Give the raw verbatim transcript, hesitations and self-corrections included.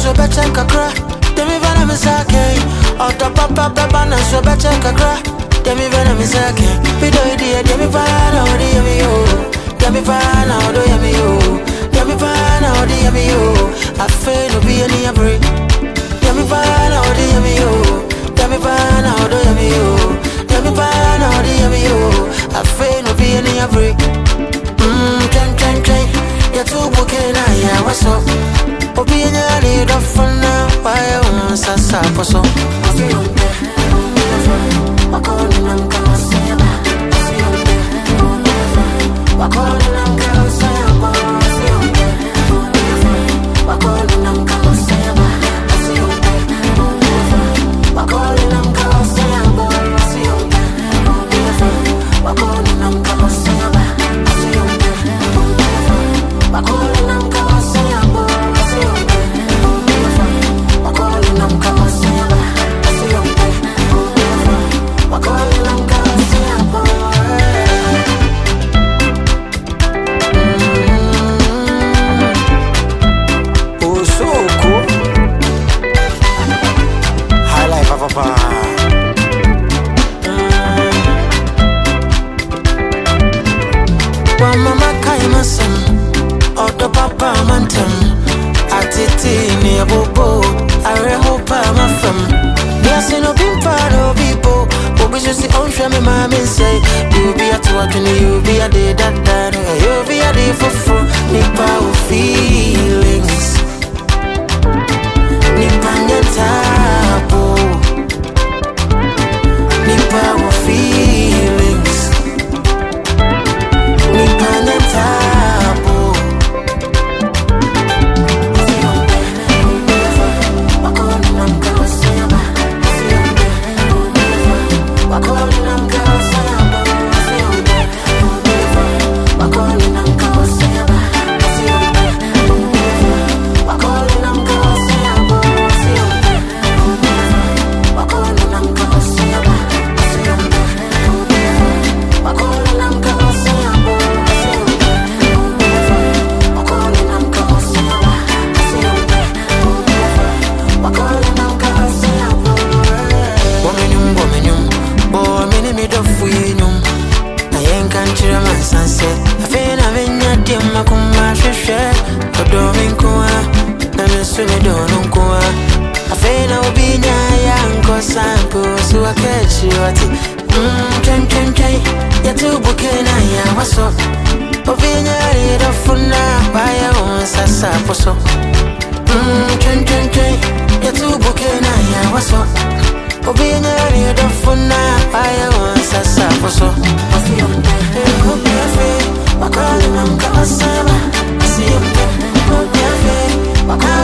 so better kakra. Demi vana misake. Auto papa papa na so better kakra. Demi vana misake. Pido idea demi vana odi yami yo. Demi vana odi yami yo. Demi vana odi yami yo. I feel no be any a break. Demi vana odi yami yo. Demi vana odi yami yo. Demi vana odi yami yo. I feel no be any a break. Mmm, train train train. Ya tu bukena ya waso. Obi nyani do funa wa ya unsasa poso. Mama kaima sam, odo papa mantam. Atiti ni abobo, are hopa mafam. Yes, no bimpa no people. Obi just on shame mama say, you be a two you be a day that that you be a day for fun. Nipa feelings, nipa nyatapo, nipa feelings. I feel I'm in your team, I come my share. I don't mean Koa, I'm a swimmy don't go. I feel I'll be young, cause I'm poor, so I catch you at it. Mmm, train, train, train, you're too booking, I was so. Ovinia, read off for now, by your own sasa poso. Mmm, train, train, train, you're too booking, I was so. Ovinia, read off for now, by your own sasa poso. Wakali na mkawasema, siyo mke, mke, wakali